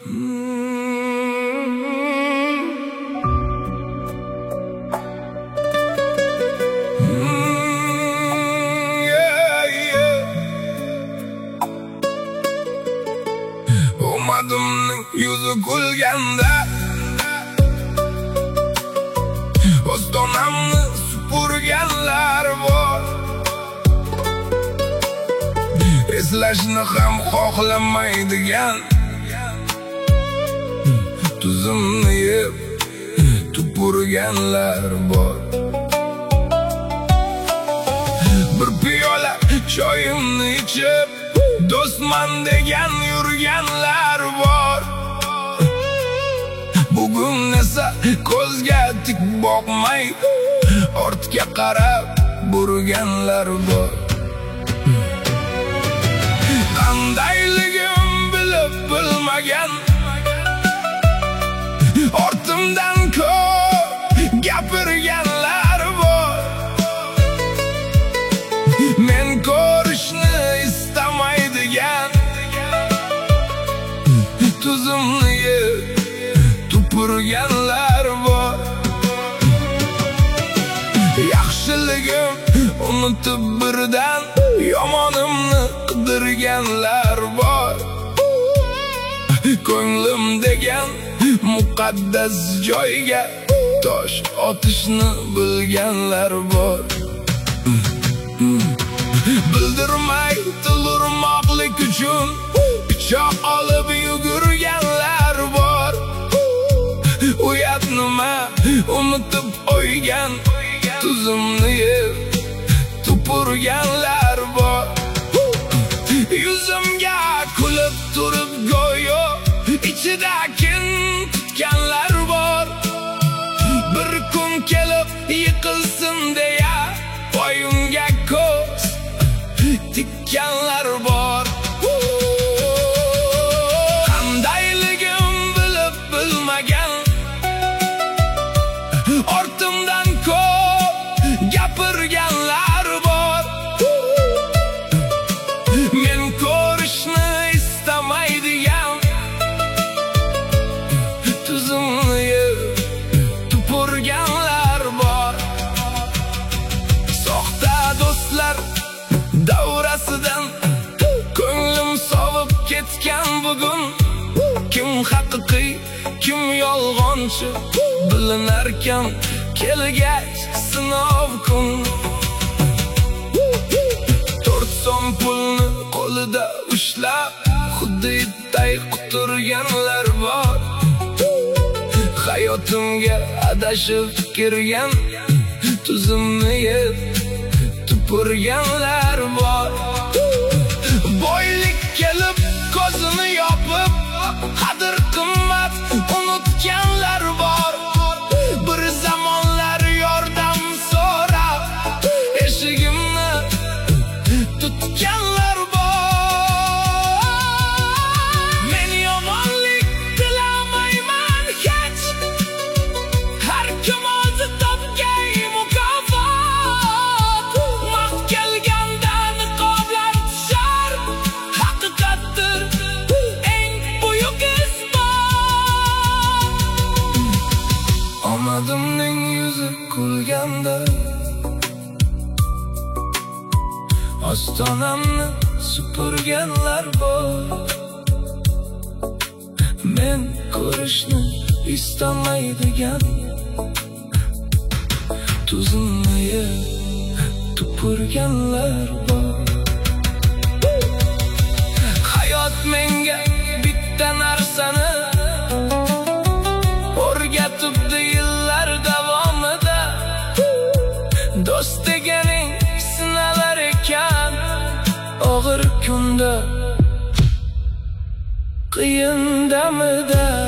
Ummadımning yuzi kulganda Ostonamni supurganlar bor. Eslashni ham xohlamaydigan tuzimni yeb tupurganlar bor. Bir piyola choyimni ichib do'stman degan yurganlar bor. Bugun esa ko'zga tik boqmay ortga qarab burganlar bor. Qandayligim bilib bilmagan ortimdan ko'p gapirganlar bor. Men ko'rishni istamaydigan tuzimni yeb tupurganlar bor. Yaxshiligim unutib birdan yomonimni qidirganlar bor. Ko'nglim degan muqaddas joyga tosh otishni bilganlar bor. Bildirmay tilurmoqlik uchun pichoq olib yugurganlar bor. Uyat nima unutib qo'ygan tuzimni yeb tupurganlar bor. Yuzimga kulib turib go'yo ichida kin tutganlar bor. Bir kun kelib yiqilsin deya boyimga ko'z tikkanlar bor. Qandayligim bilib bilmagan ortimdan ko'p gapirganlar bor. Men ko'rishni istamaydigan tuzimni yeb tupurganlar bor. Soxta do'stlar davrasidan ko'nglim sovib ketgan bugun. Kim haqiqiy, kim yolg'onchi bilinarkan kelgach sinov kun. 4 so'm pulni qo'lida ushlab xuddi itday quturganlar bor. Hayotimga adashib kirgan tuzimni yeb tupurganlar bor. Boylik kelib ko'zini yopib qadr qimmat unutganlar bor. Bir zamonlar yordam so'rab eshigimni tutganlar bor. Men yomonlik tilamayman hech, har kim o'zi topgay mukofot. Vaqt kelganda niqoblar tushar, haqiqatdir eng buyuk isbot. Omadimning yuzi kulganda ostonamni supurganlar bor. Men ko'rishni istamaydigan tuzimni yeb tupurganlar bor. Hayot menga bitta narsani o'rgatibdi yillar davomida. Do'st deganing sinalar ekan og'ir kunda, qiyin damida.